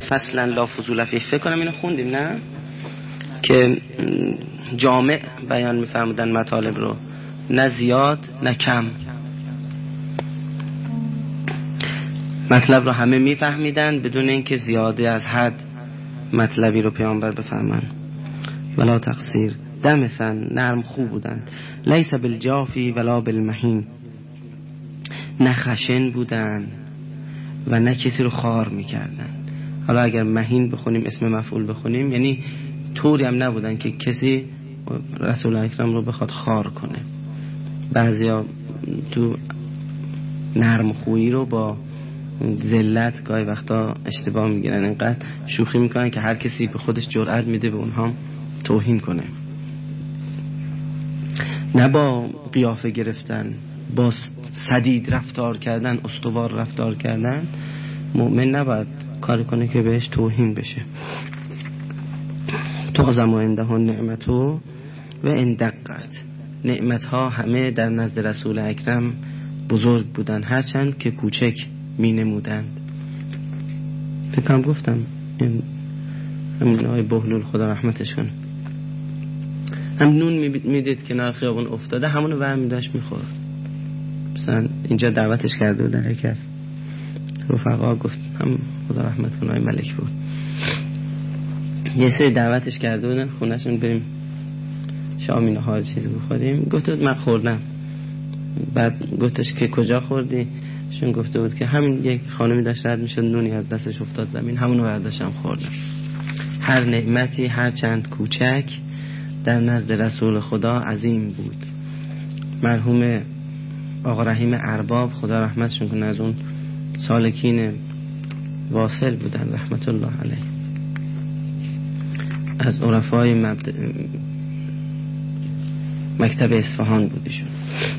فصلا لا فضول فیه، فکر کنم اینو خوندیم نه؟ که جامع بیان میفرمودن مطالب رو، نه زیاد نه کم، مطلب رو همه میفهمیدن بدون اینکه زیاده از حد مطلبی رو پیامبر بفهمن. ولا تقصیر، دمثن، نرم خوب بودن. لیس بالجافی ولا بالمهین، نه خشن بودن و نه کسی رو خار میکردن. حالا اگر مهین بخونیم، اسم مفعول بخونیم، یعنی طوری هم نبودن که کسی رسول اکرم رو بخواد خار کنه. بعضیا تو نرم خویی رو با ذلت گاهی وقتا اشتباه میگیرن، اینقدر شوخی میکنن که هر کسی به خودش جرأت میده به اونها توهین کنه. نه با قیافه گرفتن، با سدید رفتار کردن، استوار رفتار کردن. مؤمن نباید کاری کنه که بهش توهین بشه. تعظم عنده نعمتو و اندقت، نعمتها همه در نزد رسول اکرم بزرگ بودن، هرچند که کوچک می نمودند. فکرم گفتم همین آقای بهلول خدا رحمتش کنه، هم نون میدید کنار خیابون افتاده، همونو برمی داشت میخور. مثلا اینجا دعوتش کرده بود در یکی از رفقا، گفت هم خدا رحمت کنه آقای ملک بود، یه سری دعوتش کرده بودن خونهشون بریم شام اینها چیزی بخوریم. گفت من خوردم. بعد گفتش که کجا خوردی؟ شون گفته بود که همین یک خانمی داشت رد میشد، نونی از دستش افتاد زمین، همونو برداشتم خوردم. هر نعمتی هر چند کوچک در نزد رسول خدا عظیم بود. مرحوم آقا رحیم ارباب خدا رحمتشون کنه، از اون سالکین واصل بودن رحمت الله علیه، از عرفای مکتب اصفهان بودیشون.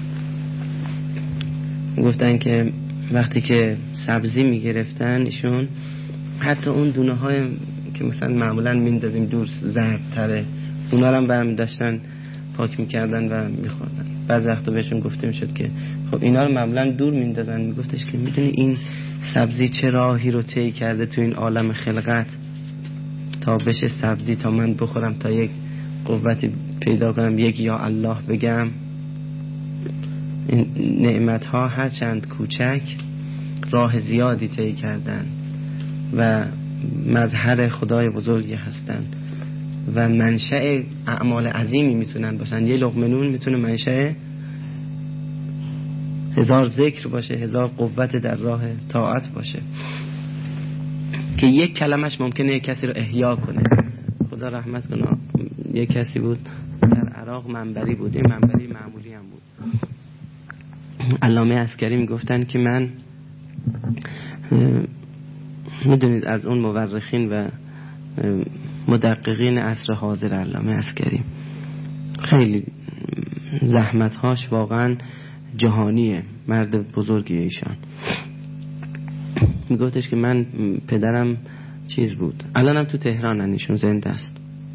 گفتن که وقتی که سبزی میگرفتن ایشون، حتی اون دونه های که مثلا معمولا میندازیم دور زردتره، اونا رو هم برمی داشتن پاک میکردن و میخوردن. بعض وقتا بهشون گفته میشد که خب اینا رو معمولا دور میندازن. میگفتش که میدونی این سبزی چه راهی رو طی کرده تو این عالم خلقت تا بشه سبزی، تا من بخورم، تا یک قوتی پیدا کنم، یک یا الله بگم. این نعمت ها هر چند کوچک راه زیادی طی کردن و مظهر خدای بزرگی هستن و منشأ اعمال عظیمی میتونن باشن. یه لقمه نون میتونه منشأ 1000 ذکر باشه، 1000 قوت در راه طاعت باشه، که یک کلمش ممکنه یک کسی رو احیا کنه. خدا رحمت کنه، یک کسی بود در عراق منبری بود، این منبری معمولی هم بود. علامه عسکری میگفتن که من میدونید از اون مورخین و مدققین عصر حاضر علامه عسکری خیلی زحمتهاش واقعا جهانیه، مرد بزرگیه ایشان. میگفتش که من پدرم چیز بود، الانم تو تهران ایشون زنده است،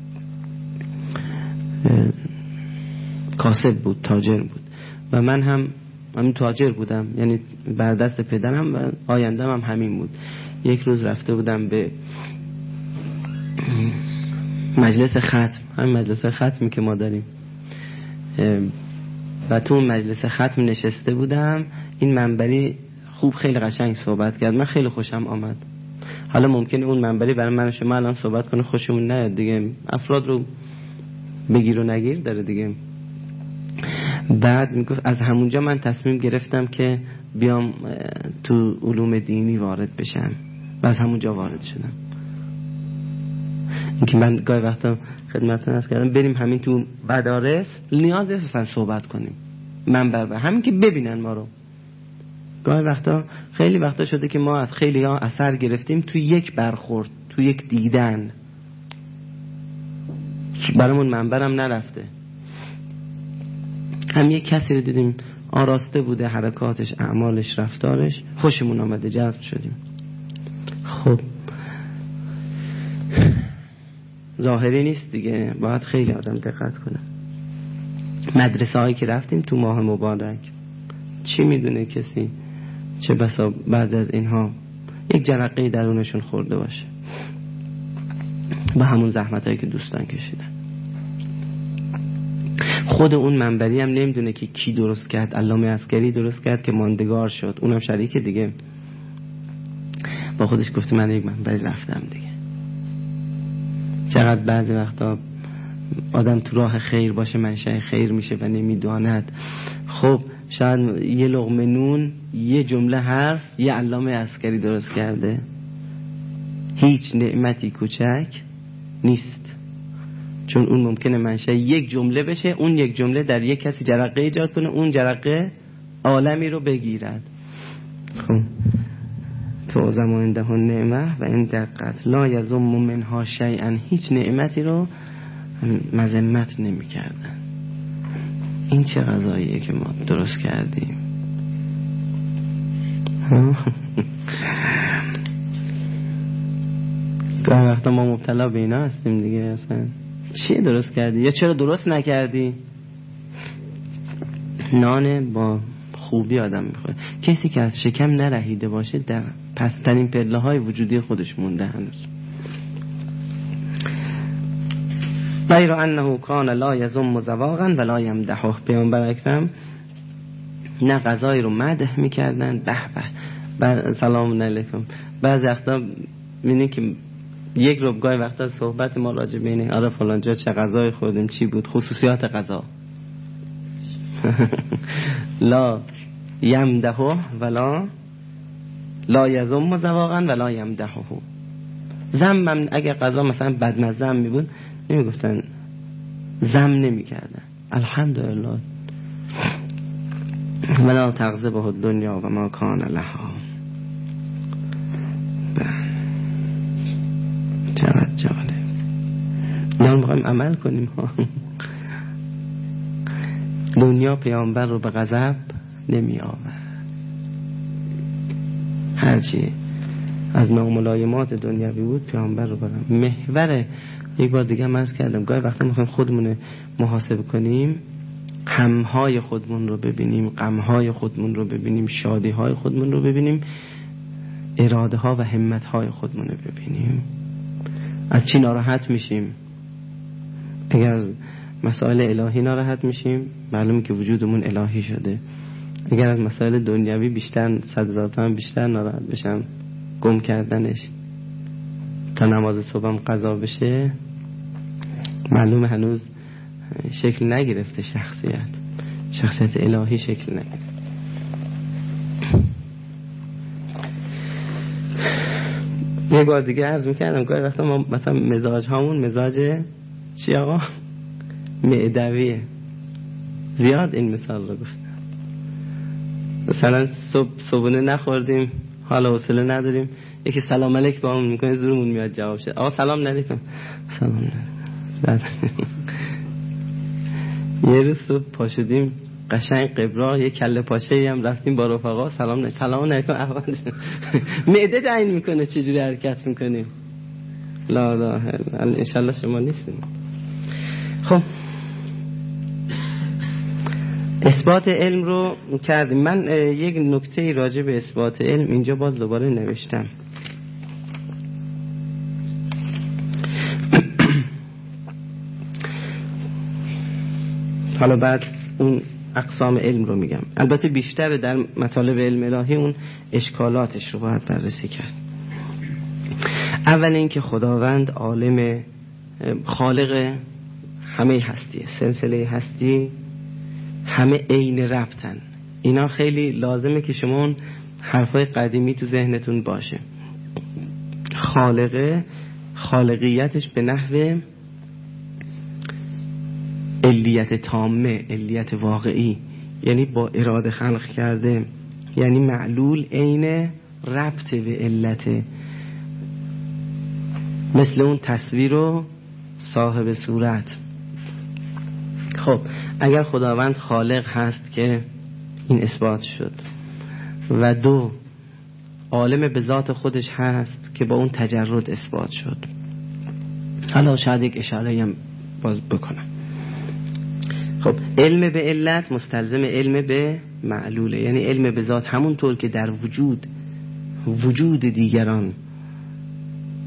کاسب بود، تاجر بود و من هم همین تاجر بودم، یعنی بر دست پدرم و آیندم هم همین بود. یک روز رفته بودم به مجلس ختم، همین مجلس ختمی که ما داریم، و تو مجلس ختم نشسته بودم. این منبری خوب خیلی قشنگ صحبت کرد، من خیلی خوشم آمد. حالا ممکنه اون منبری برای من و شما الان صحبت کنه خوشمون نیاد دیگه، افراد رو بگیر و نگیر داره دیگه. بعد میگفت از همونجا من تصمیم گرفتم که بیام تو علوم دینی وارد بشم و از همونجا وارد شدم. اینکه من گاهی وقتا خدمتتون عرض کردم بریم همین تو مدارس، نیاز نیست اصلا صحبت کنیم، منبر همین که ببینن ما رو. گاهی وقتا خیلی وقتا شده که ما از خیلی ها اثر گرفتیم تو یک برخورد، تو یک دیدن، برامون منبرم نرفته، هم یک کسی رو دیدیم آراسته بوده، حرکاتش، اعمالش، رفتارش خوشمون آمده، جذب شدیم. خب ظاهری نیست دیگه، باید خیلی آدم دقت کنه. مدرسه هایی که رفتیم تو ماه مبارک، چی میدونه کسی، چه بسا بعضی از اینها یک جرقه درونشون خورده باشه. با همون زحمتایی که دوستان کشیدن. خود اون منبری هم نمیدونه که کی درست کرد. علامه عسکری درست کرد که ماندگار شد، اونم شریک دیگه. با خودش گفته من یک منبری رفتم دیگه. چقدر بعضی وقتا آدم تو راه خیر باشه منشأ خیر میشه و نمیداند. خب شاید یه لقمه نون، یه جمله حرف، یه علامه عسکری درست کرده. هیچ نعمتی کوچک نیست، چون اون ممکنه منشأ یک جمله بشه، اون یک جمله در یک کسی جرقه ایجاد کنه، اون جرقه عالمی رو بگیرد. خب تو زمان ده نعمه و این دقت لا یزم منها شیئا، هیچ نعمتی رو مذمت نمی کردن. این چه غذاییه که ما درست کردیم؟ گاهی وقتا ما مبتلا به اینا هستیم دیگه. اصلا چیه درست کردی یا چرا درست نکردی؟ نان با خوبی آدم میخوره. کسی که از شکم نرهیده باشه در پسترین پله های وجودی خودش مونده هنوز. غیر انه کان لا یزم زواقا ولا یمدحه. پیامبر اکرم نه غذای رو مدح میکردن، به به سلام علیکم. بعضی وقتا میبینی که یک ربع وقتا صحبت ما راجع به اینه، آره فلان جا چه غذای خوردیم، چی بود، خصوصیات غذا. لا یمدحه ولا لا یزم زواقا ولا یمدحه. ذم اگر غذا مثلا بدمزه هم میبود نمیگفتن، ذم نمیکردن. الحمدلله. ولا تغضبه الدنیا و ما کان لها. چقدر جالب. نه میخوایم عمل کنیم ها. دنیا پیامبر رو به غضب نمی آورد. هرچی از ناملایمات دنیوی بود پیامبر رو برام محور. یک بار دیگه هم عرض کردم گاهی وقتا میخوایم خودمون محاسبه کنیم، همهای خودمون رو ببینیم، غمهای خودمون رو ببینیم، شادیهای خودمون رو ببینیم، اراده ها و همت های خودمون رو ببینیم. از چی ناراحت میشیم؟ اگر از مسائل الهی ناراحت میشیم معلومه که وجودمون الهی شده. اگر از مسائل دنیوی بیشتر 100,000 تومان بیشتر ناراحت بشم، گم کردنش تا نماز صبحم قضا بشه، معلومه هنوز شکل نگرفته. شخصیت الهی شکل نگرفته. یه بار دیگه عرض میکردم گاهی وقتا ما مثلا مزاج هامون مزاج چی آقا؟ معدویه. زیاد این مثال رو گفتم. مثلا صبحونه نخوردیم، حالا حوصله نداریم، یکی سلام علیک با همون میکنه، زورمون میاد جواب شد. آقا سلام علیکم. سلام علیکم. یه روز صبح پا شدیم قشنگ قبرا، یه کله پاچه‌ای هم رفتیم با رفقا، سلام علیکم. احوال معده تعیین میکنه چجوری حرکت میکنیم. لا لا ان شاء الله شما نیستین. خب اثبات علم رو کردیم. من یک نکته راجع به اثبات علم اینجا باز دوباره نوشتم. حالا بعد اون اقسام علم رو میگم. البته بیشتر در مطالب علم الهی اون اشکالاتش رو باید بررسی کرد. اول این که خداوند عالم خالق همه هستیه، سلسله هستی همه عین ربطن. اینا خیلی لازمه که شما اون حرفای قدیمی تو ذهنتون باشه. خالقیتش به نحو علیت تامه، علیت واقعی، یعنی با اراده خلق کرده، یعنی معلول عین ربط به علت، مثل اون تصویر و صاحب صورت. خب اگر خداوند خالق هست که این اثبات شد، و دو عالم به ذات خودش هست که با اون تجرد اثبات شد. حالا شاید یک اشاره هم باز بکنم. خب علم به علت مستلزم علم به معلوله، یعنی علم به ذات همونطور که در وجود دیگران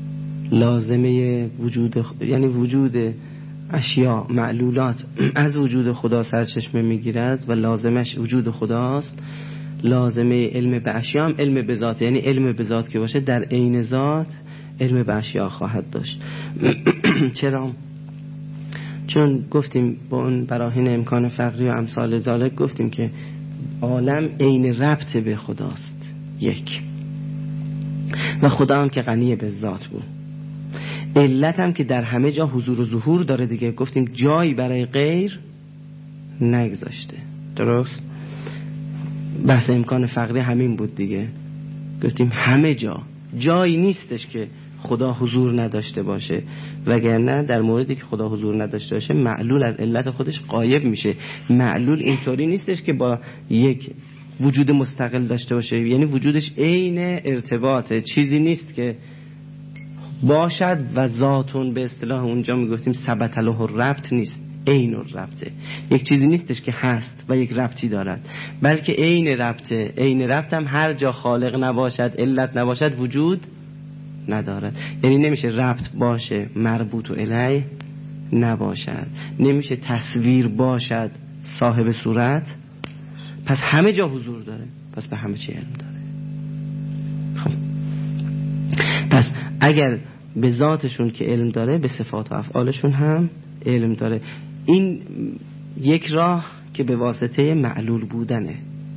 لازمه وجود یعنی وجود اشیاء معلولات از وجود خدا سرچشمه میگیرد و لازمش وجود خداست. لازمه علم به اشیاء هم علم به ذات، یعنی علم به ذات که باشه در عین ذات علم به اشیاء خواهد داشت. چرا؟ چون گفتیم با اون براهین امکان فقری و امثال ذالک گفتیم که عالم عین ربط به خداست یک، و خدا هم که غنی به ذات بود. علت هم که در همه جا حضور و ظهور داره دیگه، گفتیم جایی برای غیر نگذاشته. درست؟ بحث امکان فقری همین بود دیگه، گفتیم همه جا جایی نیستش که خدا حضور نداشته باشه، وگرنه در موردی که خدا حضور نداشته باشه معلول از علت خودش غایب میشه. معلول اینطوری نیستش که با یک وجود مستقل داشته باشه، یعنی وجودش عین ارتباطه، چیزی نیست که باشد و ذاتون به اصطلاح اونجا میگفتیم ثبت له الربط نیست، عین الربطه. یک چیزی نیستش که هست و یک ربطی دارد، بلکه عین ربطه. عین ربط هم هر جا خالق نباشد، علت نباشد، وجود ندارد. یعنی نمیشه ربط باشه مربوط الیه نباشد، نمیشه تصویر باشد صاحب صورت، پس همه جا حضور داره، پس به همه چی علم داره. خب پس اگر به ذاتشون که علم داره، به صفات و افعالشون هم علم داره. این یک راه که به واسطه معلول بودنه.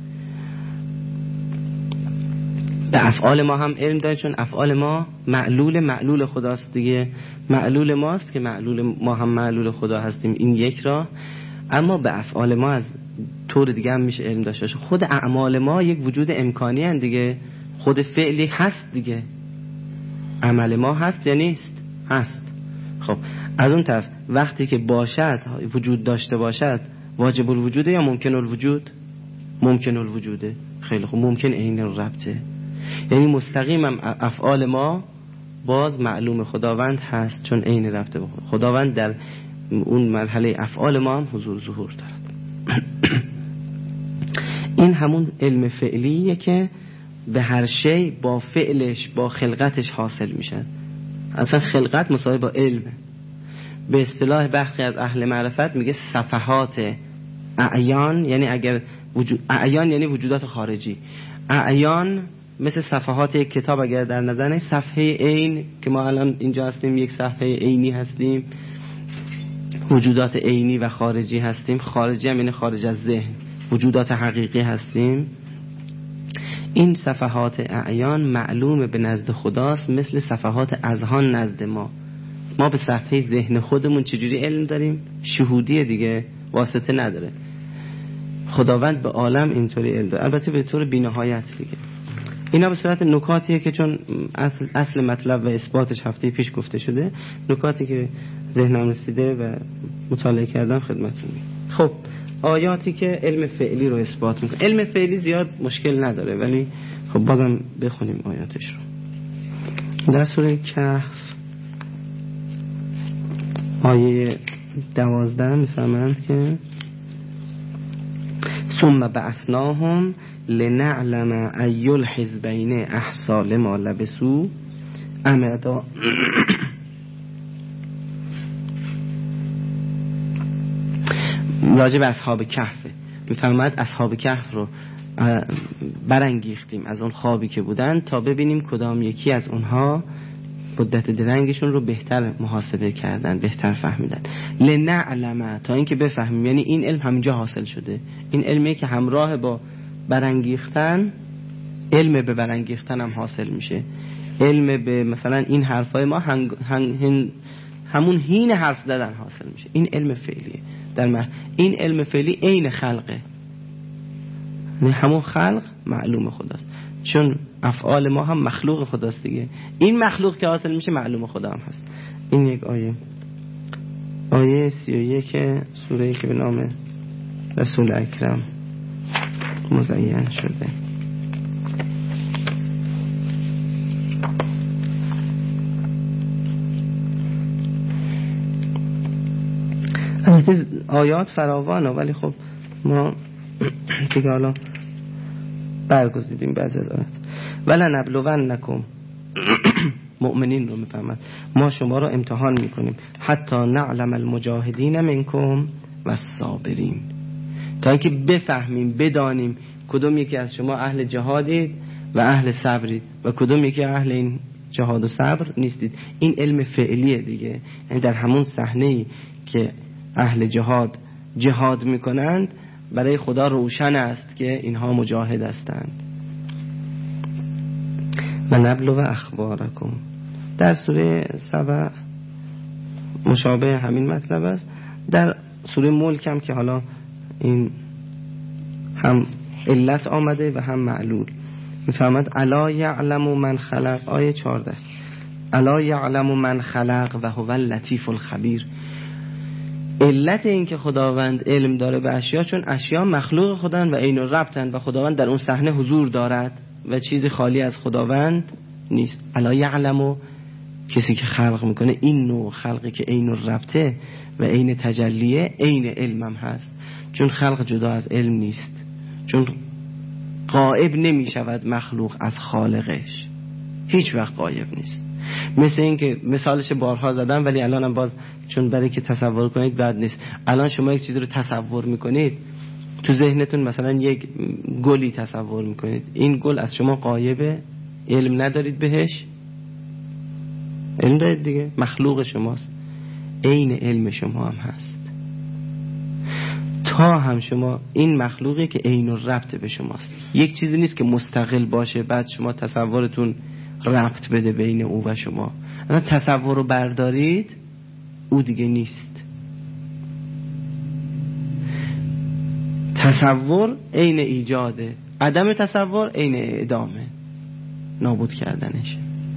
به افعال ما هم علم داره، چون افعال ما معلول خداست دیگه، معلول ماست که معلول ما هم معلول خدا هستیم. این یک راه. اما به افعال ما از طور دیگه هم میشه علم داشته. خود اعمال ما یک وجود امکانی هست دیگه، خود فعلی هست دیگه. عمل ما هست یا نیست؟ هست. خب از اون طرف وقتی که باشد، وجود داشته باشد، واجب الوجوده یا ممکن الوجود؟ ممکن الوجوده. خیلی خوب، ممکن عین الربطه، یعنی مستقیم هم افعال ما باز معلوم خداوند هست، چون عین ربطه به خداوند در اون مرحله افعال ما هم حضور ظهور دارد. این همون علم فعلیه که به هر شی با فعلش با خلقتش حاصل میشن. اصلا خلقت مساوی با علمه. به اصطلاح برخی از اهل معرفت میگه صفحات اعیان، یعنی اگر اعیان یعنی وجودات خارجی. اعیان مثل صفحات یک کتاب اگر در نظر صفحه عین که ما الان اینجا هستیم یک صفحه عینی هستیم، وجودات عینی و خارجی هستیم. خارجی هم یعنی خارج از ذهن، وجودات حقیقی هستیم. این صفحات اعیان معلوم به نزد خداست، مثل صفحات اذهان نزد ما. ما به صفحه ذهن خودمون چجوری علم داریم؟ شهودیه دیگه، واسطه نداره. خداوند به عالم اینطوری علم داره، البته به طور بی‌نهایت دیگه. اینا به صورت نکاتیه که چون اصل مطلب و اثباتش هفته پیش گفته شده، نکاتی که ذهنم رسیده و مطالعه کردم خدمتتون میگم. خب آیاتی که علم فعلی رو اثبات میکنه. علم فعلی زیاد مشکل نداره، ولی خب بازم بخونیم آیاتش رو. در سوره کهف آیه 12 میفرمایند که ثم بعثناهم لنعلم ای الحزبین احصی لما لبثوا امدا. راجع به اصحاب کهف میفرماید اصحاب کهف رو برانگیختیم از اون خوابی که بودن تا ببینیم کدام یکی از اونها مدت درنگشون رو بهتر محاسبه کردن، بهتر فهمیدن. لنعلم، تا اینکه بفهمیم. یعنی این علم همینجا حاصل شده. این علمی که همراه با برانگیختن، علم به برانگیختن هم حاصل میشه. علم به مثلا این حرفای ما همون هین حرف زدن حاصل میشه. این علم فعلیه. این علم فعلی عین خلقه، یعنی همون خلق معلوم خداست، چون افعال ما هم مخلوق خداست دیگه. این مخلوق که حاصل میشه معلوم خدا هم هست. این یک آیه 31 سوره که به نام رسول اکرم مزین شده. آیات فراوانه، ولی خب ما دیگه حالا برگزیدیم بعضی از آیات. ولنبلونکم مؤمنین رو میفهمد. ما شما رو امتحان میکنیم حتی نعلم المجاهدین منکم و الصابرین، تا اینکه بفهمیم بدانیم کدوم یکی از شما اهل جهادید و اهل صبرید و کدوم یکی اهل این جهاد و صبر نیستید. این علم فعلیه دیگه، یعنی در همون صحنه‌ای که اهل جهاد میکنند برای خدا روشن است که اینها مجاهد هستند. و نبلو و اخبارکم در سوره سبع مشابه همین مطلب است. در سوره ملک هم که حالا این هم علت آمده و هم معلول، میفرماد الا یعلم من خلق، آیه 14 است. الا یعلم من خلق و هو اللطیف الخبیر. علت این که خداوند علم داره به اشیا چون اشیا مخلوق خداوند و عین الربطن و خداوند در اون صحنه حضور دارد و چیزی خالی از خداوند نیست. الا یعلم، کسی که خلق میکنه این نوع خلقی که عین الربطه و عین تجلیه عین علمم هست، چون خلق جدا از علم نیست، چون غائب نمیشود مخلوق از خالقش، هیچ وقت غایب نیست. مثل این که مثالش بارها زدم ولی الانم باز چون برای که تصور کنید بد نیست. الان شما یک چیزی رو تصور میکنید تو ذهنتون، مثلا یک گلی تصور میکنید، این گل از شما غایبه، علم ندارید بهش، علم دارید دیگه، مخلوق شماست، عین علم شما هم هست. تا هم شما این مخلوقی که عین الربط به شماست، یک چیزی نیست که مستقل باشه بعد شما تصورتون ربط بده بین او و شما. انا تصور رو بردارید او دیگه نیست. تصور عین ایجاده، عدم تصور عین اعدامه، نابود کردنشه.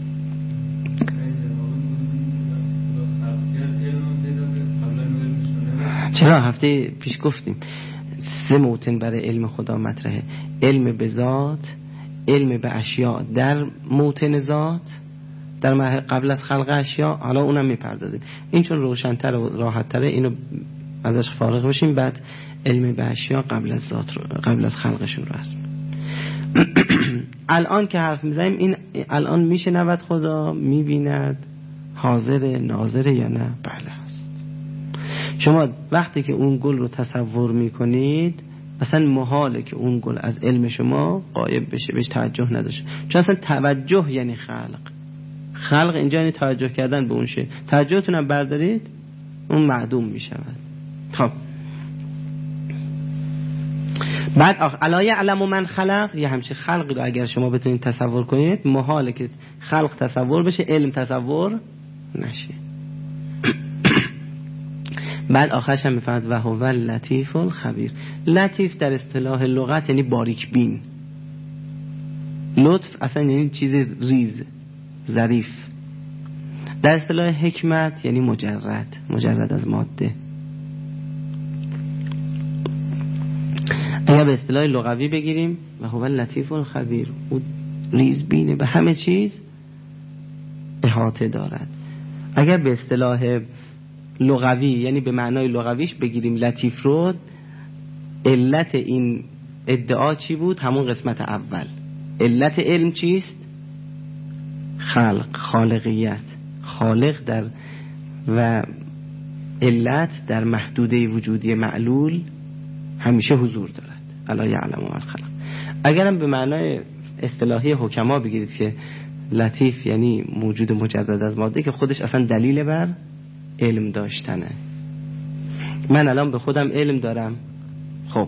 چرا هفته پیش گفتیم 3 موطن برای علم خدا مطرحه: علم به ذات، علم به اشیاء در موطن ذات در قبل از خلق اشیاء، حالا اونم میپردازیم این چون روشن‌تر و راحت‌تره اینو ازش فارغ بشیم، بعد علم به اشیاء قبل از ذات رو، قبل از خلقشون رو هست. الان که حرف میزنیم این الان میشنود خدا، میبیند، حاضر ناظره یا نه؟ بله هست. شما وقتی که اون گل رو تصور میکنید اصلا محاله که اون گل از علم شما غایب بشه، بهش توجه نداشته، چون اصلا توجه یعنی خلق اینجا یعنی توجه کردن به اون شی. توجهتون هم بردارید اون معدوم میشود. خب بعد الا یعلم من خلق، یه همچه خلقی رو اگر شما بتونید تصور کنید محاله که خلق تصور بشه علم تصور نشه. بعد آخرش هم میفرماد و هو اللطیف الخبیر. لطیف در اصطلاح لغت یعنی باریک بین. لطف اصلا یعنی چیز ریز، ظریف. در اصطلاح حکمت یعنی مجرد از ماده. اگر به اصطلاح لغوی بگیریم و هو اللطیف الخبیر، او ریز بینه، به همه چیز احاطه دارد. اگر به اصطلاح لغوی یعنی به معنای لغویش بگیریم لطیف رو، علت این ادعا چی بود؟ همون قسمت اول. علت علم چیست؟ خالقیت. خالق در و علت در محدوده وجودی معلول همیشه حضور دارد. الا یعلم من خلق. اگرم به معنای اصطلاحی حکما بگیرید که لطیف یعنی موجود مجرد از ماده، که خودش اصلا دلیل بر علم داشتنه. من الان به خودم علم دارم، خب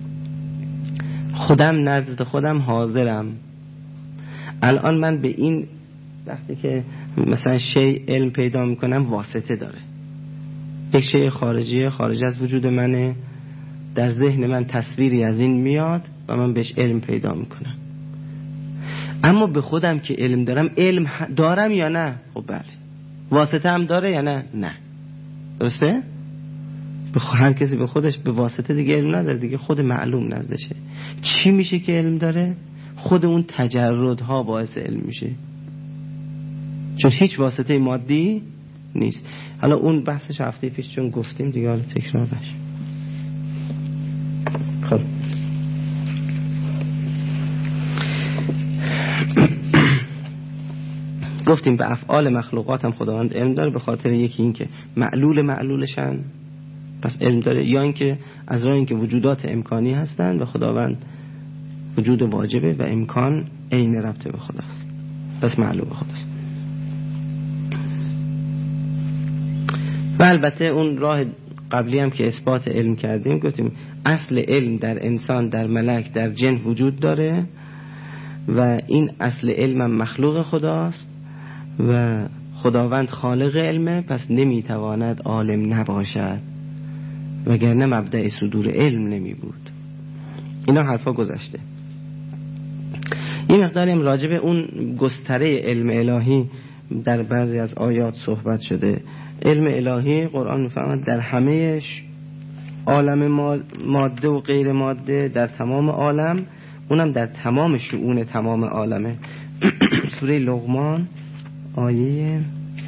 خودم نزد خودم حاضرم. الان من به این وقتی که مثلا شی علم پیدا میکنم واسطه داره، یک شی خارجی خارج از وجود منه، در ذهن من تصویری از این میاد و من بهش علم پیدا میکنم. اما به خودم که علم دارم، علم دارم یا نه؟ خب بله. واسطه هم داره یا نه؟ نه. درسته؟ هر کسی به خودش به واسطه دیگه علم نداره دیگه، خود معلوم نزدشه. چی میشه که علم داره؟ خود اون تجردها باعث علم میشه، چون هیچ واسطه مادی نیست. حالا اون بحثش هفته پیش چون گفتیم دیگه، حالا تکرار نشه. خب گفتیم به افعال مخلوقات هم خداوند علم داره، به خاطر یکی این که معلولشن پس علم داره، یا اینکه از راه اینکه وجودات امکانی هستن و خداوند وجود واجبه و امکان عین ربط به خداست، پس معلوم به خداست. و البته اون راه قبلی هم که اثبات علم کردیم گفتیم اصل علم در انسان، در ملک، در جن وجود داره و این اصل علم هم مخلوق خداست و خداوند خالق علمه، پس نمیتواند عالم نباشد، وگرنه مبدأ صدور علم نمی بود. اینا حرفا گذشته. این مقداری هم راجع به اون گستره علم الهی در بعضی از آیات صحبت شده. علم الهی قرآن می‌فرماید در همه عالم ماده و غیر ماده، در تمام عالم، اونم در تمام شؤون تمام عالمه. سوره لقمان آیه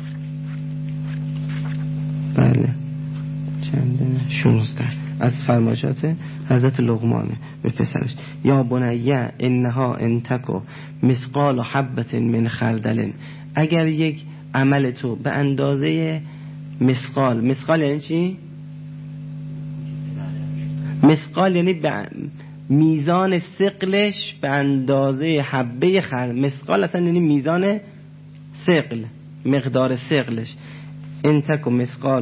16 از فرمایشات حضرت لقمانه به پسرش: یا بنیه انها انتکو مثقال حبت من خردل. اگر یک عمل تو به اندازه مثقال یعنی چی؟ مثقال یعنی به میزان ثقلش به اندازه حبه خردل. مثقال اصلا یعنی میزان ثقل، مقدار ثقلش. انتکو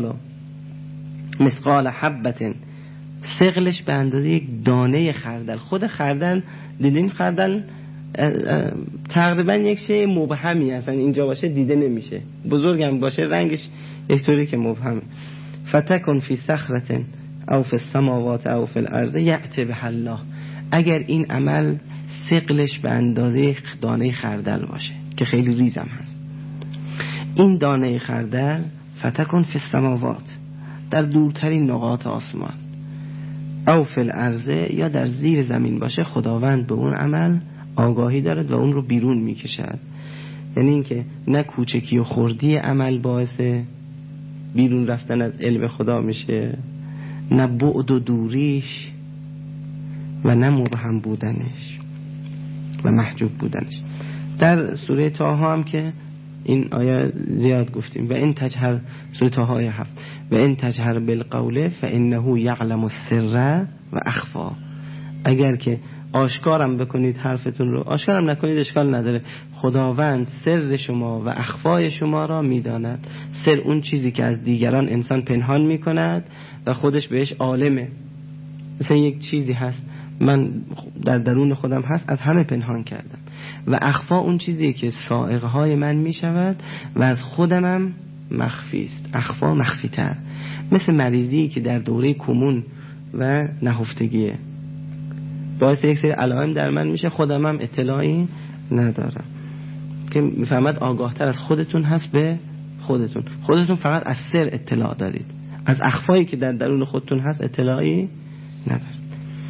مثقال حبت، ثقلش به اندازه یک دانه خردل. خود خردل، دیدین خردل تقریبا یک شی مبهمی اصلا اینجا باشه دیده نمیشه، بزرگم باشه رنگش یک طوری که مبهمه. فتکن فی صخرة او فی السماوات او فی الارض یأتی بها الله. اگر این عمل ثقلش به اندازه دانه خردل باشه که خیلی ریزم هست، این دانه خردل فتکن فی السماوات، در دورترین نقاط آسمان، او فی الارض، یا در زیر زمین باشه، خداوند به اون عمل آگاهی دارد و اون رو بیرون میکشد. یعنی اینکه نه کوچکی و خردی عمل باعث بیرون رفتن از علم خدا میشه، نه بعد و دوریش، و نه مبهم بودنش و محجوب بودنش. در سوره طه هم که این آیه زیاد گفتیم: و این تجهر، سوره طه آیه 7، و این تجهر بالقول فانه یعلم السر و اخفا. اگر که آشکارم بکنید حرفتون رو، آشکارم نکنید اشکال نداره، خداوند سر شما و اخفای شما را میداند. سر اون چیزی که از دیگران انسان پنهان میکند و خودش بهش عالمه. مثلا یک چیزی هست من در درون خودم هست، از همه پنهان کردم. و اخفا اون چیزی که سائقهای من میشود و از خودمم مخفی است. اخفا مخفی تر، مثل مریضی که در دوره کمون و نهفتگیه، باعث یک سری علائم در من میشه، خودم هم اطلاعی ندارم. که میفهمد آگاه تر از خودتون هست به خودتون فقط از سر اطلاع دارید، از اخفایی که در درون خودتون هست اطلاعی ندارید.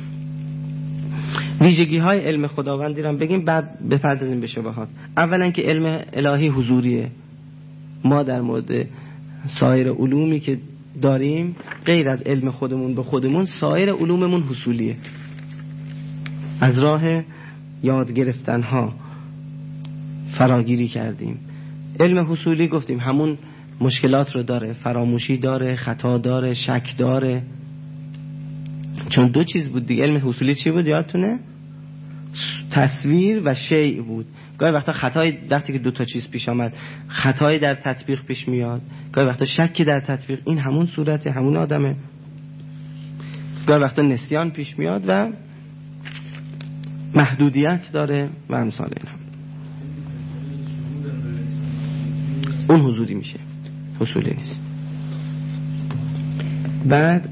ویژگی های علم خداوندی رو بگیم، بعد بپردازیم به شبهات. اولا که علم الهی حضوریه. ما در مورد سایر علومی که داریم غیر از علم خودمون به خودمون، سایر علوممون حصولیه، از راه یاد گرفتن ها فراگیری کردیم. علم حصولی گفتیم همون مشکلات رو داره، فراموشی داره، خطا داره، شک داره. چون دو چیز بود دیگه. علم حصولی چی بود یادتونه؟ تصویر و شیء بود. گاهی وقتا خطای وقتی که دو تا چیز پیش آمد، خطای در تطبیق پیش میاد، گاهی وقتا شکی در تطبیق. این همون صورته، همون آدمه. گاهی وقتا نسیان پیش میاد و محدودیت داره و امثال این هم. اون حضوری میشه، حصولی نیست. بعد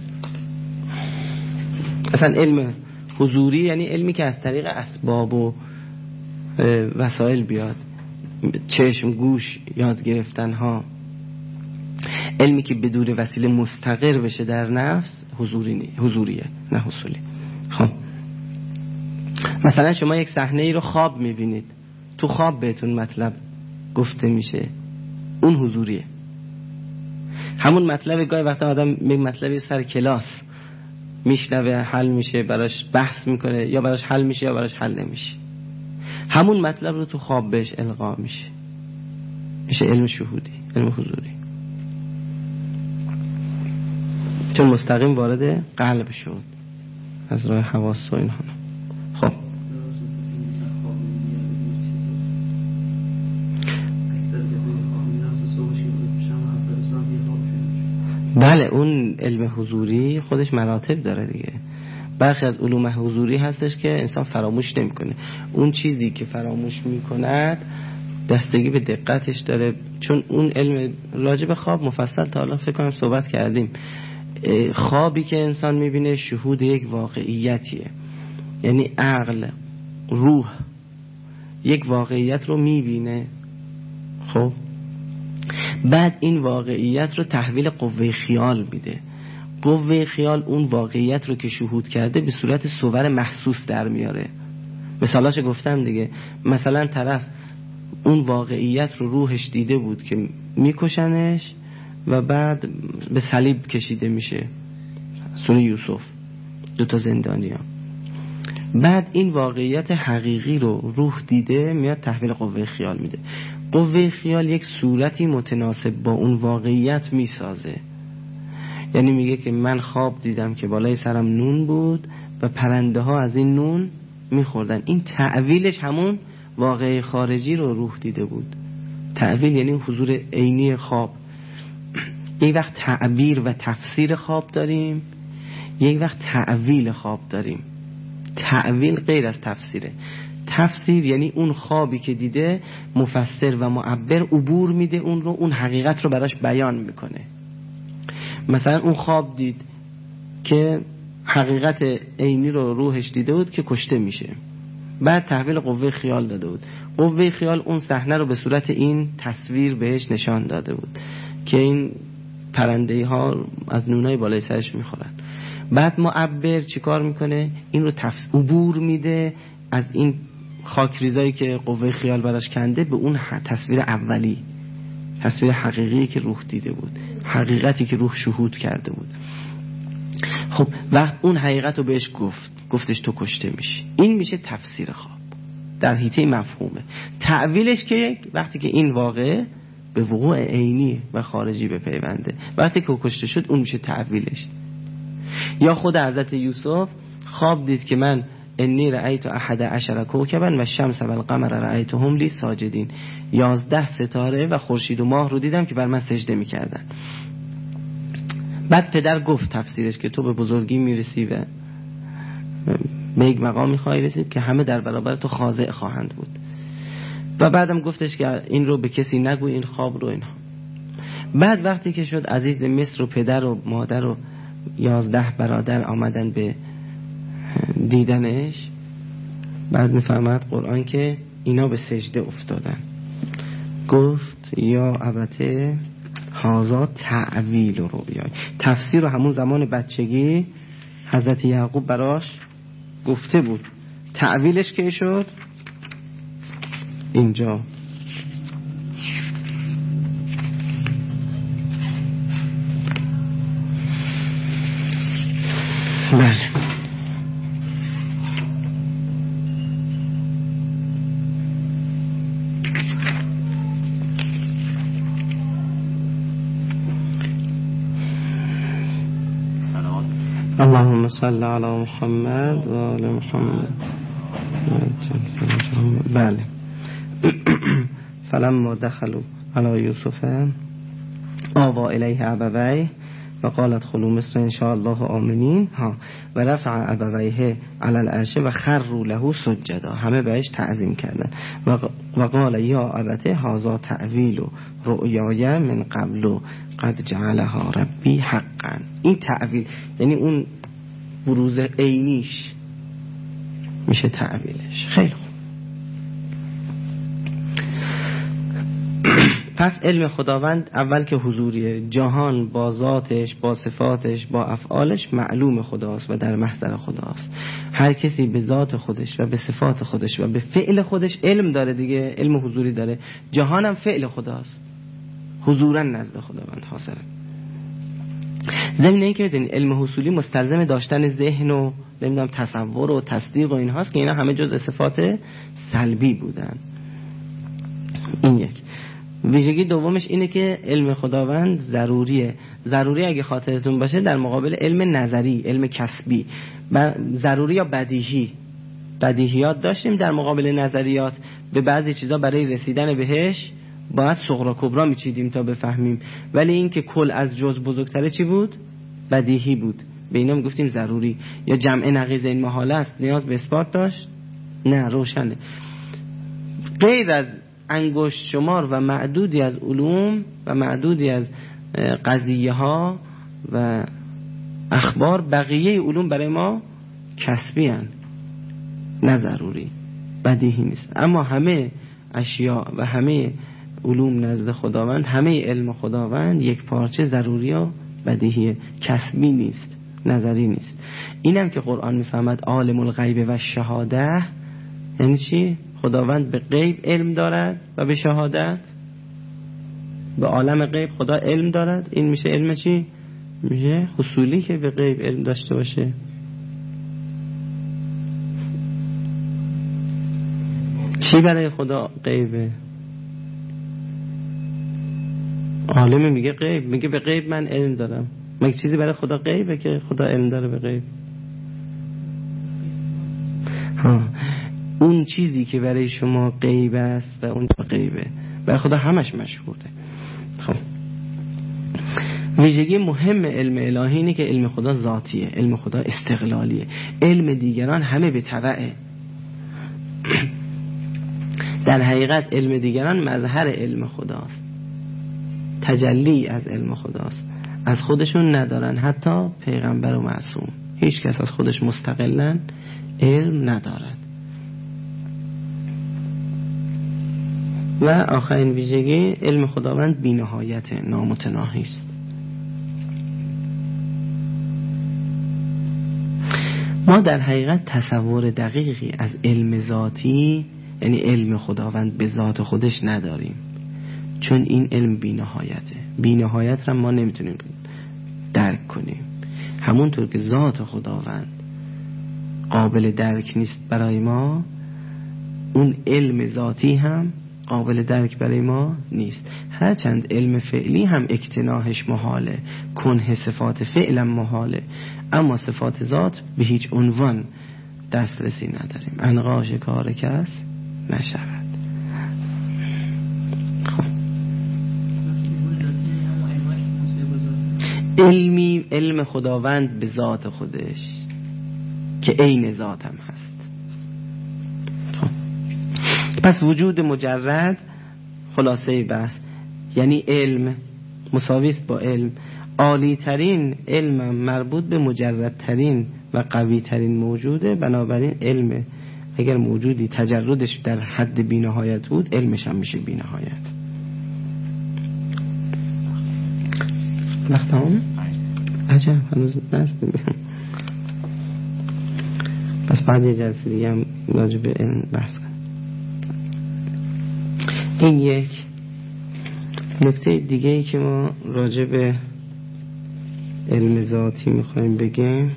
اصلا علم حضوری یعنی علمی که از طریق اسباب و وسایل بیاد، چشم، گوش، یاد گرفتن ها. علمی که بدون وسیله مستقر بشه در نفس حضوریه، نه حصولی. خب مثلا شما یک صحنه ای رو خواب میبینید، تو خواب بهتون مطلب گفته میشه، اون حضوریه. همون مطلب گاهی وقتا آدم یک مطلبی سر کلاس میشنوه، حل میشه، براش بحث میکنه، یا براش حل میشه یا براش حل نمیشه. همون مطلب رو تو خواب بهش القا میشه. میشه علم شهودی، علم حضوری، چون مستقیم وارد قلب شد از راه حواس و اینها. خب بله، اون علم حضوری خودش مراتب داره دیگه. برخی از علوم حضوری هستش که انسان فراموش نمیکنه. اون چیزی که فراموش میکند دستگی به دقتش داره، چون اون علم راجع به خواب مفصل تا الان فکر کنم صحبت کردیم. خوابی که انسان میبینه شهود یک واقعیتیه، یعنی عقل، روح یک واقعیت رو میبینه. خب بعد این واقعیت رو تحویل قوه خیال میده. قوه خیال اون واقعیت رو که شهود کرده به صورت صور محسوس در میاره. مثالاش گفتم دیگه. مثلا طرف اون واقعیت رو روحش دیده بود که میکشنش و بعد به صلیب کشیده میشه، سوره یوسف، 2 زندانیان. بعد این واقعیت حقیقی رو روح دیده، میاد تحویل قوه خیال میده. قوه خیال یک صورتی متناسب با اون واقعیت میسازه. یعنی میگه که من خواب دیدم که بالای سرم نون بود و پرنده ها از این نون میخوردن. این تعویلش همون واقع خارجی رو روح دیده بود. تعویل یعنی حضور عینی خواب. یک وقت تعبیر و تفسیر خواب داریم، یک وقت تعویل خواب داریم. تعویل غیر از تفسیره. تفسیر یعنی اون خوابی که دیده مفسر و معبر عبور میده اون رو، اون حقیقت رو براش بیان میکنه. مثلا اون خواب دید که حقیقت عینی رو روحش دیده بود که کشته میشه، بعد تحویل قوه خیال داده بود. قوه خیال اون صحنه رو به صورت این تصویر بهش نشان داده بود که این پرنده ها از نونای بالای سرش میخورن. بعد معبر چیکار میکنه؟ این رو عبور میده از این خاکریزایی که قوه خیال براش کنده به اون تصویر اولی، تصویر حقیقی که روح دیده بود، حقیقتی که روح شهود کرده بود. خب وقت اون حقیقت رو بهش گفتش تو کشته میشی. این میشه تفسیر خواب در حیطه مفهومه. تعویلش که وقتی که این واقع به وقوع عینی و خارجی بپیونده، وقتی که کشته شد اون میشه تعویلش. یا خود حضرت یوسف خواب دید که من انی رأیت 11 کوکبا و الشمس و القمر رأیتهم لی ساجدین، 11 ستاره و خورشید و ماه رو دیدم که بر من سجده میکردن. بعد پدر گفت تفسیرش که تو به بزرگی میرسی و به یک مقامی خواهی رسید که همه در برابر تو خاضع خواهند بود. و بعدم گفتش که این رو به کسی نگوی، این خواب رو اینها. بعد وقتی که شد عزیز مصر و پدر و مادر و 11 برادر آمدن به دیدنش، بعد میفهمد قرآن که اینا به سجده افتادن. گفت یا ابته هذا تعویل رؤیا. تفسیر رو همون زمان بچگی حضرت یعقوب براش گفته بود. تعویلش که شد اینجا. بله. اللهم صل علی محمد و آل محمد. بله. فلما دخلوا علی یوسف آوى الیه ابویه و قالت ادخلوا مصر ان شاء الله آمنین و رفع ابویه علی العرش و خروا له سجدا. همه بهش تعظیم کردن. و قال یا ابته هذا تعویل رؤیای من قبل قد جعلها ربی حقا. این تعویل یعنی اون بروز عینیش میشه تعویلش. خیلی خوب. پس علم خداوند اول که حضوریه، جهان با ذاتش، با صفاتش، با افعالش معلوم خداست و در محضر خداست. هر کسی به ذات خودش و به صفات خودش و به فعل خودش علم داره دیگه، علم حضوری داره. جهان هم فعل خداست، حضورا نزد خداوند حاصله. ضمن این که بدونید علم حصولی مستلزم داشتن ذهن و نمیدونم تصور و تصدیق و این هاست که اینا همه جزء صفات سلبی بودن. این یک. ویژگی دومش اینه که علم خداوند ضروریه. ضروری اگه خاطرتون باشه در مقابل علم نظری، علم کسبی، ضروری یا بدیهی. بدیهیات داشتیم در مقابل نظریات. به بعضی چیزا برای رسیدن بهش باید صغرا کبرا میچیدیم تا بفهمیم، ولی این که کل از جز بزرگتره چی بود؟ بدیهی بود. به اینا میگفتیم ضروری. یا جمع نقیض این محاله است، نیاز به اثبات داشت؟ نه، روشنه. غیر از انگشت شمار و معدودی از علوم و معدودی از قضیه ها و اخبار، بقیه علوم برای ما کسبی هن، نه ضروری، بدیهی نیست. اما همه اشیاء و همه علوم نزد خداوند، همه علم خداوند یک پارچه ضروری و بدیهی، کسبی نیست، نظری نیست. اینم که قرآن میفهمد عالم الغیب و شهاده، یعنی چی؟ خداوند به غیب علم دارد و به شهادت. به عالم غیب خدا علم دارد، این میشه علم چی؟ میشه حصولی که به غیب علم داشته باشه. چی برای خدا غیبه؟ عالم میگه غیب، میگه به غیب من علم دارم. مگه چیزی برای خدا غیبه که خدا علم داره به غیب؟ اون چیزی که برای شما غیب است و اون غیبه، برای خدا همش مشهوده. خب ویژگی مهم علم الهی اینه که علم خدا ذاتیه، علم خدا استقلالیه. علم دیگران همه به تبعه. در حقیقت علم دیگران مظهر علم خداست، تجلی از علم خداست. از خودشون ندارن، حتی پیغمبر و معصوم، هیچ کس از خودش مستقلاً علم ندارد. و آخرین ویژگی علم خداوند بی‌نهایت، نامتناهی است. ما در حقیقت تصور دقیقی از علم ذاتی، یعنی علم خداوند به ذات خودش نداریم، چون این علم بی‌نهایته. بی‌نهایت را ما نمیتونیم درک کنیم. همونطور که ذات خداوند قابل درک نیست برای ما، اون علم ذاتی هم قابل درک برای ما نیست. هرچند علم فعلی هم اکتناهش محاله، کنه صفات فعلا محاله، اما صفات ذات به هیچ عنوان دسترسی نداریم، انقاش کار کس نشود. خب علم خداوند به ذات خودش که عین ذات هم هست. پس وجود مجرد، خلاصه بحث، یعنی علم مساوی است با علم. عالی ترین علم مربوط به مجردترین و قوی ترین موجوده. بنابراین علم اگر موجودی تجردش در حد بی‌نهایت بود، علمش هم میشه بی‌نهایت. وقت هم؟ عجب هنوز نست. پس بعد یه جلسه دیگه هم راجع به علم بحث کنم. این یک نکته دیگه ای که ما راجع به علم ذاتی میخوایم بگیم.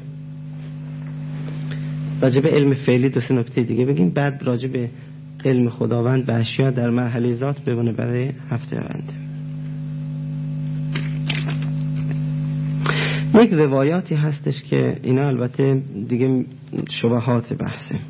راجع به علم فعلی دو سه نکته دیگه بگیم، بعد راجع به علم خداوند به اشیاء در مرحله ذات بمونه برای هفته آینده. یک روایاتی هستش که اینا البته دیگه شبهات بحثه.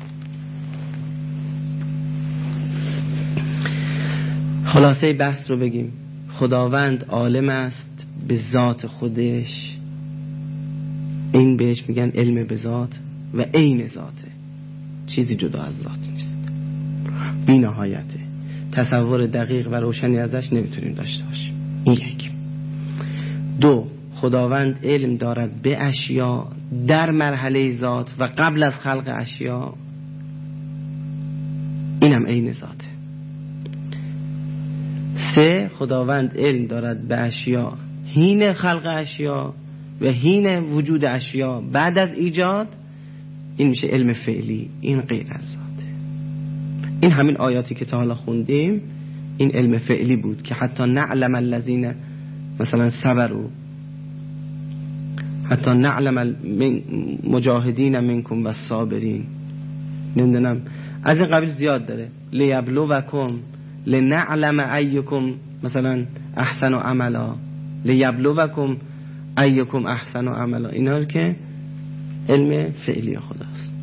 خلاصه بحث رو بگیم. خداوند عالم است به ذات خودش، این بهش میگن علم به ذات و عین ذاته، چیزی جدا از ذات نیست، بی نهایته، تصور دقیق و روشنی ازش نمیتونیم داشته باشیم. این یک. دو، خداوند علم دارد به اشیاء در مرحله ذات و قبل از خلق اشیاء، اینم عین ذاته. سه، خداوند علم دارد به اشیاء حین خلق اشیاء و حین وجود اشیاء بعد از ایجاد، این میشه علم فعلی، این غیر از ذاته. این همین آیاتی که تا حالا خوندیم این علم فعلی بود که حتی نعلم الذین مثلا صبروا، حتی نعلم مجاهدین منکم و صابرین، نمیدونم از این قبیل زیاد داره. لیبلوکم، لنعلم ایکم مثلا احسن عملا، لیبلوکم ایکم احسن عملا. اینا که علم فعلی خداست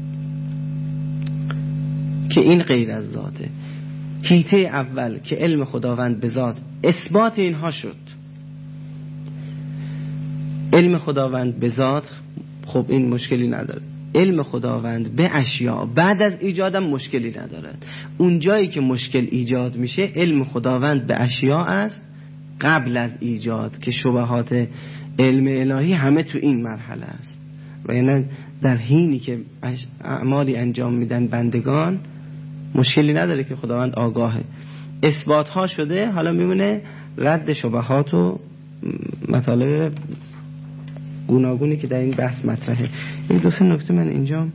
که این غیر از ذاته. هیته اول که علم خداوند به ذات، اثبات اینها شد. علم خداوند به ذات خب این مشکلی نداره. علم خداوند به اشیاء بعد از ایجادم مشکلی ندارد. اون جایی که مشکل ایجاد میشه علم خداوند به اشیاء است قبل از ایجاد، که شبهات علم الهی همه تو این مرحله است. و یعنی در حینی که اعمالی انجام میدن بندگان مشکلی نداره که خداوند آگاهه. اثبات ها شده، حالا میمونه رد شبهات و مطالب گوناگونی که در این بحث مطرحه. این دو سه نکته من اینجا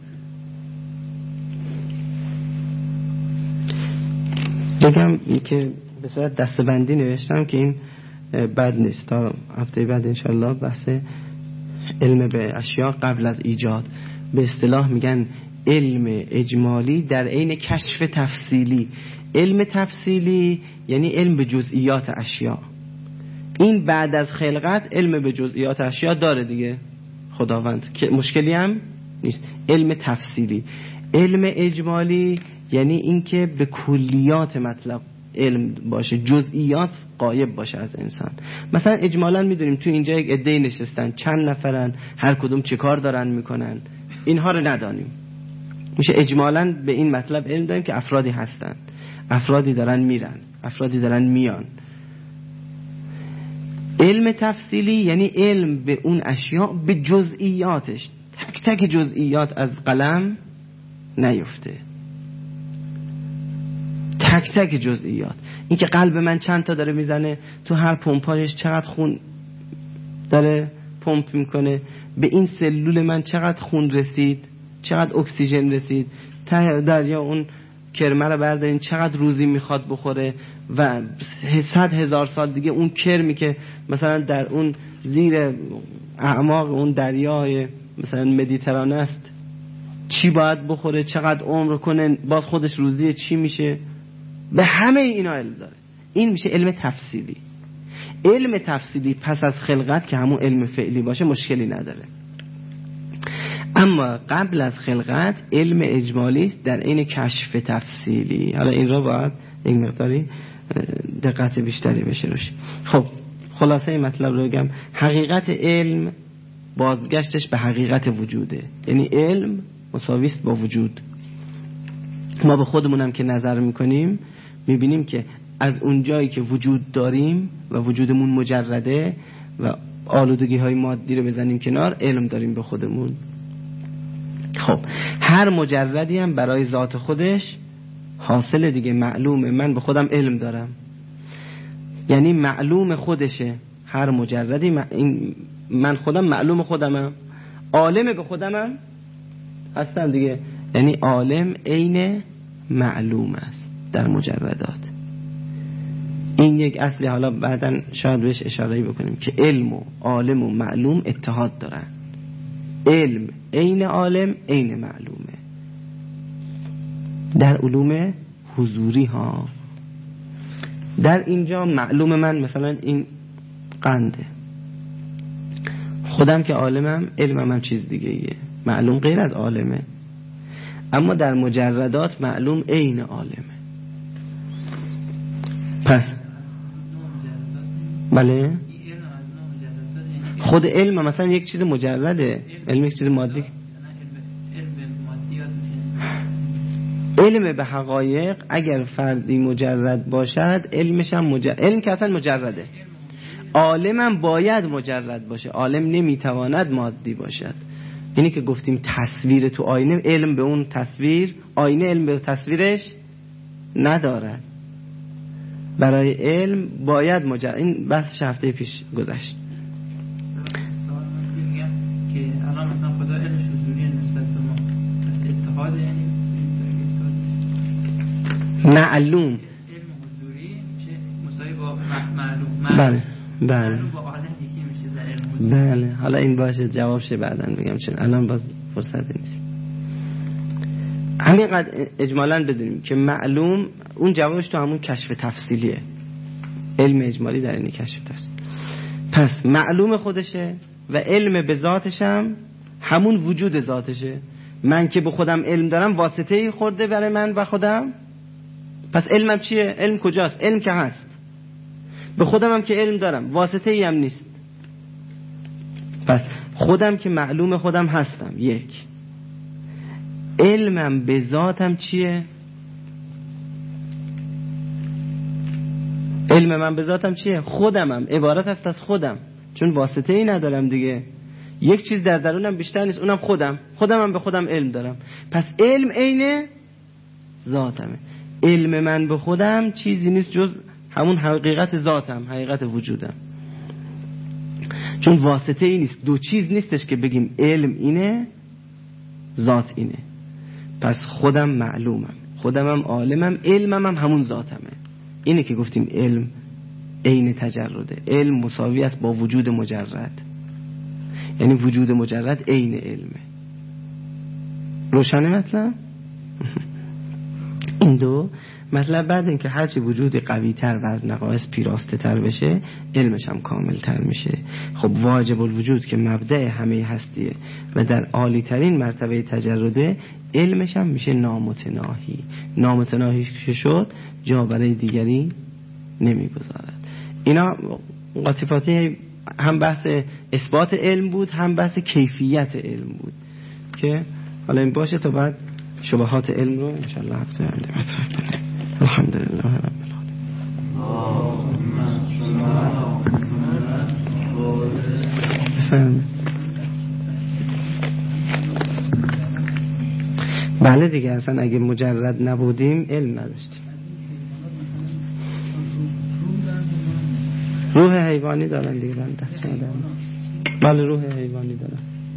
بگم که به صورت دسته‌بندی نوشتم که این بد نیست. تا هفته بعد انشالله بحث علم به اشیاء قبل از ایجاد، به اصطلاح میگن علم اجمالی در عین کشف تفصیلی. علم تفصیلی یعنی علم به جزئیات اشیاء. این بعد از خلقت علم به جزئیات اشیاء داره دیگه خداوند، که مشکلی هم نیست. علم تفصیلی. علم اجمالی یعنی این که به کلیات مطلب علم باشه، جزئیات غایب باشه از انسان. مثلا اجمالا میدونیم تو اینجا یک عده نشستن، چند نفرن، هر کدوم چه کار دارن میکنن، اینها رو ندانیم. میشه اجمالا به این مطلب علم داریم که افرادی هستن، افرادی دارن میرن، افرادی دارن میان. علم تفصیلی یعنی علم به اون اشیاء به جزئیاتش، تک تک جزئیات از قلم نیفته، تک تک جزئیات. این که قلب من چند تا داره میزنه، تو هر پمپاژش چقدر خون داره پمپ میکنه، به این سلول من چقدر خون رسید، چقدر اکسیژن رسید، ته دریا اون کرمه رو بردارین چقدر روزی میخواد بخوره، و 100,000 سال دیگه اون کرمی که مثلا در اون زیر اعماق اون دریای مثلا مدیترانه است چی باید بخوره، چقدر عمر کنه، باز خودش روزی چی میشه، به همه اینا علم داره. این میشه علم تفصیلی. علم تفصیلی پس از خلقت که همون علم فعلی باشه مشکلی نداره. اما قبل از خلقت علم اجمالی است در عین کشف تفصیلی. حالا این را باید یک مقداری دقت بیشتری بشه روش. خب خلاصه این مطلب رو بگم. حقیقت علم بازگشتش به حقیقت وجوده، یعنی علم مساوی است با وجود. ما به خودمونم که نظر میکنیم میبینیم که از اون جایی که وجود داریم و وجودمون مجرده و آلودگی های مادی رو بزنیم کنار، علم داریم به خودمون. خب هر مجردی هم برای ذات خودش حاصل دیگه، معلومه. من به خودم علم دارم، یعنی معلوم خودشه. هر مجردی من خودم معلوم خودمم، عالم به خودمم هستم دیگه. یعنی عالم عین معلوم است در مجردات. این یک اصلی. حالا بعداً شاید بهش اشاره بکنیم که علم و عالم و معلوم اتحاد دارن. علم عین عالم عین معلومه در علوم حضوری ها. در اینجا معلوم من مثلا این قنده، خودم که عالمم، علمم هم چیز دیگه ایه، معلوم غیر از عالمه. اما در مجردات معلوم عین عالمه. پس بله، خود علم مثلا یک چیز مجرده، علم یک چیز مادی. علم به حقایق اگر فردی مجرد باشد علمش هم علم که اصلا مجرده. عالم هم باید مجرد باشه، عالم نمیتواند مادی باشد. اینی که گفتیم تصویر تو آینه، علم به اون تصویر، آینه علم به تصویرش ندارد. برای علم باید مجرد. این بحث هفته پیش گذشت. که الان مثلا خدا علمش حضوری نسبت به ما، پس اتحاد یعنی معلوم. علم حضوری میشه مساوی با معلوم. بله بله با عالم یکی میشه در علم حضوری. بله. حالا این باشه جواب شه بعداً بگم، چون الان باز فرصت نیست. همینقدر اجمالاً بدونیم که معلوم اون جوابش تو همون کشف تفصیلیه. علم اجمالی در این کشف تفصیلی. پس معلوم خودشه و علم به ذاتش هم همون وجود ذاتشه. من که به خودم علم دارم واسطه‌ای خورده برای من و خودم. پس علمم چیه؟ علم کجاست؟ علم که هست. به خودم هم که علم دارم واسطه‌ای هم نیست. پس خودم که معلوم خودم هستم. یک. علمم به ذاتم چیه؟ علم من به ذاتم چیه؟ خودمم، عبارت است از خودم، چون واسطه ای ندارم دیگه. یک چیز در درونم بیشتر نیست، اونم خودمم به خودم علم دارم. پس علم عین ذاتمه. علم من به خودم چیزی نیست جز همون حقیقت ذاتم، حقیقت وجودم، چون واسطه ای نیست. دو چیز نیستش که بگیم علم اینه ذات اینه. پس خودم معلومم، خودمم عالمم، علمم هم همون ذاتمه. اینه که گفتیم علم عین تجرده. علم مساوی است با وجود مجرد، یعنی وجود مجرد عین علمه. روشنه مطلب؟ این دو مطلب بعد اینکه هرچی وجود قوی تر و از نقایص پیراسته تر بشه علمش هم کامل تر میشه. خب واجب الوجود که مبدأ همه هستیه و در عالی ترین مرتبه تجرده، علمش هم میشه نامتناهی. نامتناهی که شد جا برای دیگری نمیگذارد. اینا قاطفاتی هم بحث اثبات علم بود، هم بحث کیفیت علم بود که حالا این باشه تا بعد شبهات علم رو انشاءالله هفته آینده مطرح کنیم. الحمدلله رب العالمین. بله دیگه، اصلا اگه مجرد نبودیم علم نداشتیم. روح حیوانی دارن دیگه، من دست ندارم. بله روح حیوانی دارن.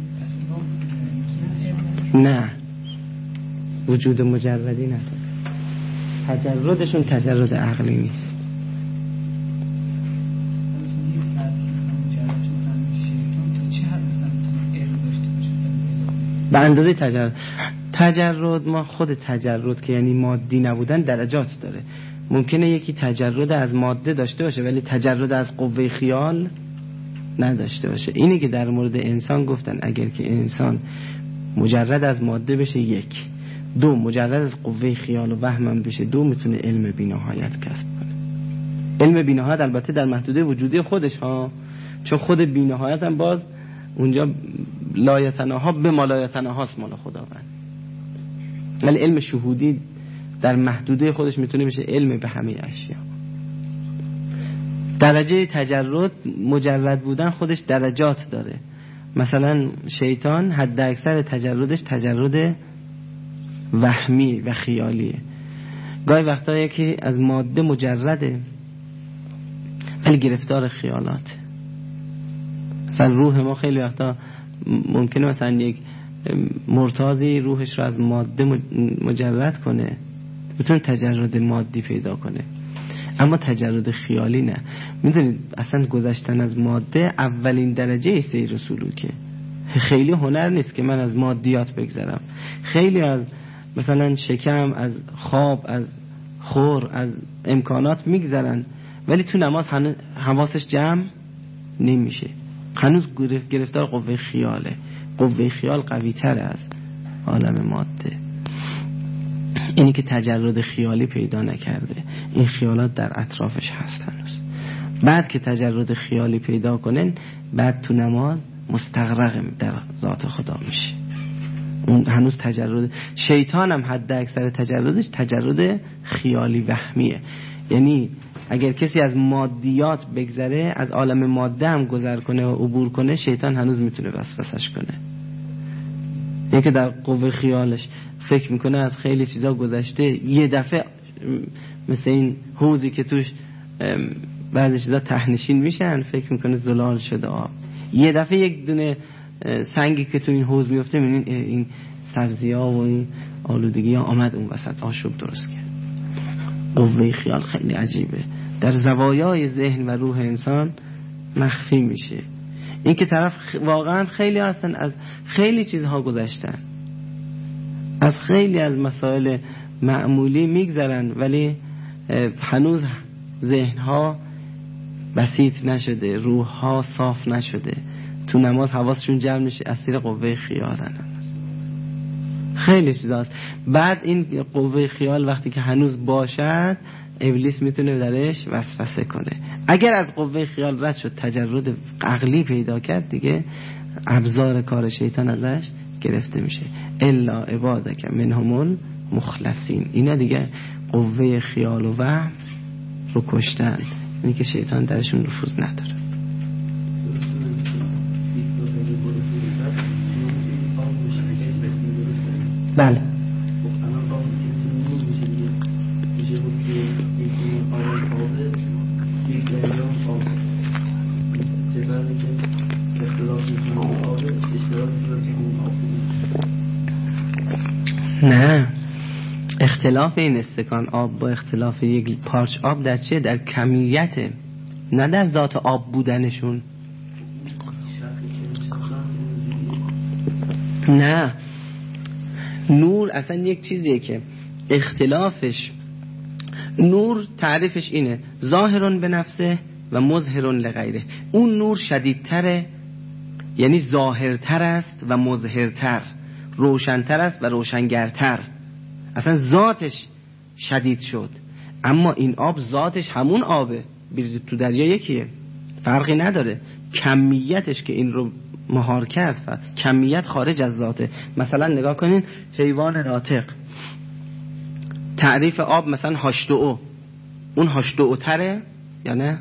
نه وجود مجردی نداره. تجردشون تجرد عقلی نیست. به اندازه تجرد ما خود تجرد که یعنی مادی نبودن درجات داره. ممکنه یکی تجرد از ماده داشته باشه ولی تجرد از قوه خیال نداشته باشه. اینی که در مورد انسان گفتن اگر که انسان مجرد از ماده بشه، یک. دو مجرد از قوه خیال و وهم بشه، دو میتونه علم بی‌نهایت کسب کنه. علم بی‌نهایت البته در محدوده وجودی خودش ها، چون خود بی‌نهایت هم باز اونجا لایتناها به مالایتناهاست مال خداوند. ولی علم شهودی در محدوده خودش میتونه بشه علم به همه اشیا. درجه تجرد مجرد بودن خودش درجات داره. مثلا شیطان حد اکثر تجردش تجرد وهمی و خیالیه. گاهی وقتا یکی از ماده مجرده ولی گرفتار خیالات. مثلا روح ما خیلی وقتا ممکنه مثلا یک مرتازی روحش رو از ماده مجرد کنه، بتونه تجرد مادی پیدا کنه، اما تجرد خیالی نه. میدونید اصلا گذشتن از ماده اولین درجه سیر سلوکه. خیلی هنر نیست که من از مادیات بگذرم. خیلی از مثلا شکم، از خواب، از خور، از امکانات میگذرن ولی تو نماز حواسش جمع نمیشه. هنوز گرفتار قوه خیاله. قوه خیال قوی تر از عالم ماده. اینی که تجرد خیالی پیدا نکرده، این خیالات در اطرافش هست هنوز. بعد که تجرد خیالی پیدا کنن، بعد تو نماز مستغرق در ذات خدا میشه. اون هنوز تجرد. شیطان هم حد اکثر تجردش تجرد خیالی وهمیه. یعنی اگر کسی از مادیات بگذره، از عالم ماده هم گذر کنه و عبور کنه، شیطان هنوز میتونه وسوسش کنه. یعنی که در قوه خیالش فکر میکنه از خیلی چیزا گذشته، یه دفعه مثل این حوضی که توش بعضی چیزا تهنشین میشن، فکر میکنه زلال شده آب. یه دفعه یک دونه سنگی که تو این حوض میفته، میبینین این سبزی ها و این آلودگی ها آمد اون وسط آشوب درست کرد. قوه خیال خیلی عجیبه، در زوایای ذهن و روح انسان مخفی میشه. این که طرف واقعا خیلی هستن از خیلی چیزها گذشتن، از خیلی از مسائل معمولی میگذرن ولی هنوز ذهنها بسیط نشده، روحها صاف نشده، تو نماز حواسشون جمع میشه، از طریق قوه خیالن. خیلی چیزاست. بعد این قوه خیال وقتی که هنوز باشد ابلیس میتونه درش وسوسه کنه. اگر از قوه خیال رد شد، تجرد عقلی پیدا کرد، دیگه ابزار کار شیطان ازش گرفته میشه. الا عبادک منهم المخلصین. اینا دیگه قوه خیال و وهم رو کشتن، اینی که شیطان درشون نفوذ نداره. بله. نه، اختلاف این استکان آب با اختلاف یک پارچ آب در چیه؟ در کمیته، نه در ذات آب بودنشون. نه، نور اصلا یک چیزیه که اختلافش، نور تعریفش اینه ظاهرون به نفسه و مظهرون لغیره. اون نور شدیدتره، یعنی ظاهرتر است و مظهرتر، روشنتر است و روشنگرتر، اصلا ذاتش شدید شد. اما این آب ذاتش همون آبه، بریزید تو دریا یکیه، فرقی نداره. کمیتش که این رو مهار کرد و کمیت خارج از ذاته. مثلا نگاه کنین حیوان ناطق، تعریف آب مثلا H2O، اون H2O تره یا نه؟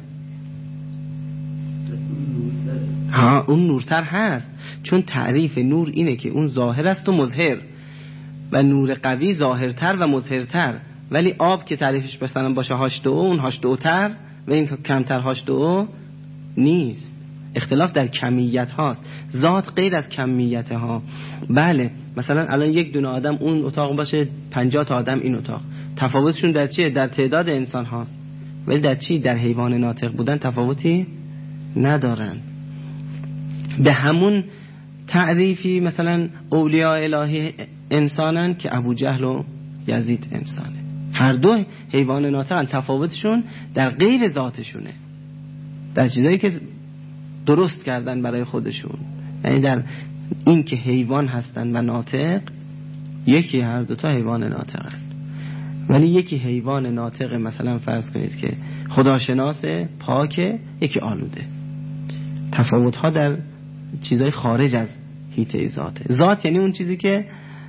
ها، اون نورتر هست، چون تعریف نور اینه که اون ظاهر است و مظهر، و نور قوی ظاهرتر و مظهرتر. ولی آب که تعریفش مثلا باشه H2O، اون H2O تر و این کمتر H2O نیست. اختلاف در کمیت هاست، ذات غیر از کمیت ها. بله، مثلا الان یک دونه آدم اون اتاق باشه، 50 تا آدم این اتاق، تفاوتشون در چیه؟ در تعداد انسان هاست. ولی در چی؟ در حیوان ناطق بودن تفاوتی ندارن. به همون تعریفی مثلا اولیاء الهی انسانن که ابو جهل و یزید انسانه. هر دو حیوان ناطقن، تفاوتشون در غیر ذاتشونه، در چیزایی که درست کردن برای خودشون. یعنی در این که حیوان هستن و ناطق یکی، هر دوتا حیوان ناطقن. ولی یکی حیوان ناطق مثلا فرض کنید که خداشناسه، پاکه، یکی آلوده. تفاوت ها در چیزای خارج از حیطه ذاته. ذات یعنی اون چیزی که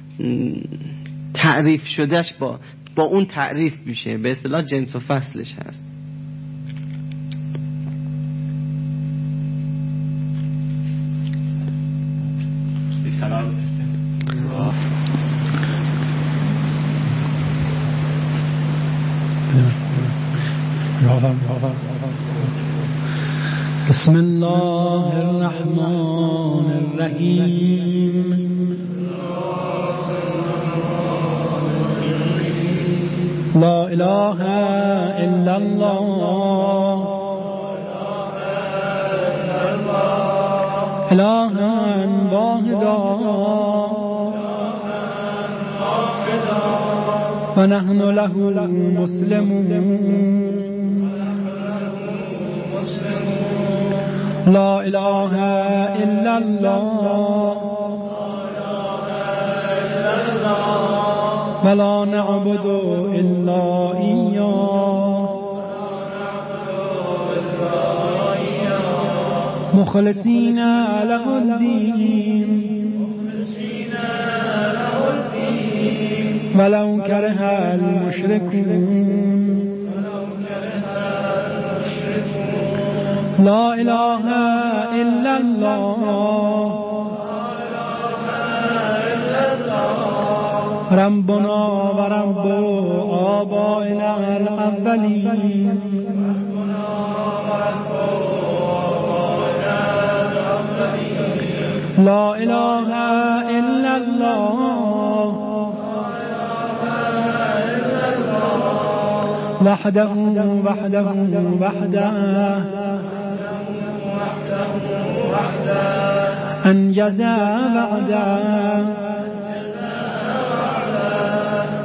تعریف شدهش با اون تعریف میشه، به اصطلاح جنس و فصلش هست. بسم الله الرحمن الرحیم. لا اله الا الله الها واحدا و نحن له مسلمون. لا اله الا الله ولا نعبد الا اياه مخلصين له الدين ولو كره المشركون. لا اله الا الله ربنا و رب آبائنا الاولین. لا اله الا الله وحده وحده وحده انجز وعده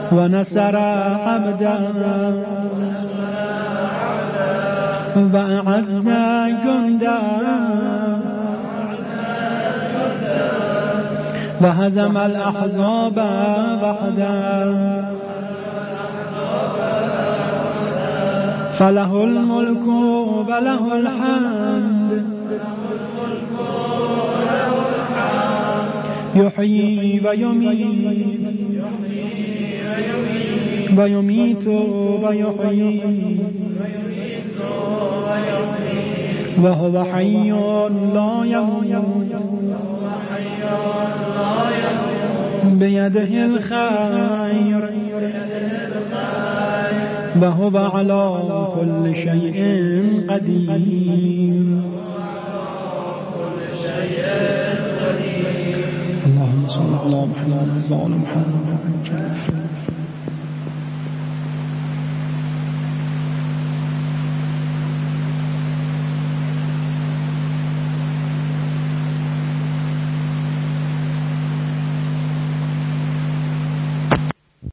ونصر عبدا وأعز جندا وهزم الأحزاب وحدا فله الملك وله الحمد يحيي ويميت ويحيي وهو حي لا يموت بيده الخير وهو على كل شيء قدير. اللهم صل على محمد وعلى محمد.